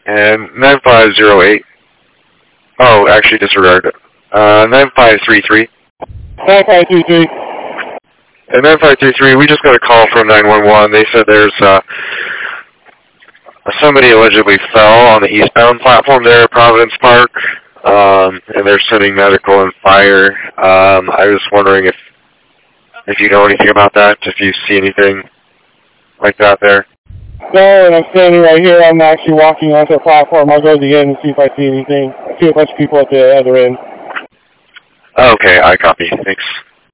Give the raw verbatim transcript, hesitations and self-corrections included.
And nine five zero eight. Oh, actually disregard it. Uh, nine five three three. nine five three three. And nine five three three, we just got a call from nine one one. They said there's uh, somebody allegedly fell on the eastbound platform there at Providence Park, um, and they're sending medical and fire. Um, I was wondering if if you know anything about that, if you see anything like that there. No, and I'm standing right here. I'm actually walking onto the platform. I'll go to the end and see if I see anything. I see a bunch of people at the other end. Okay, I copy. Thanks.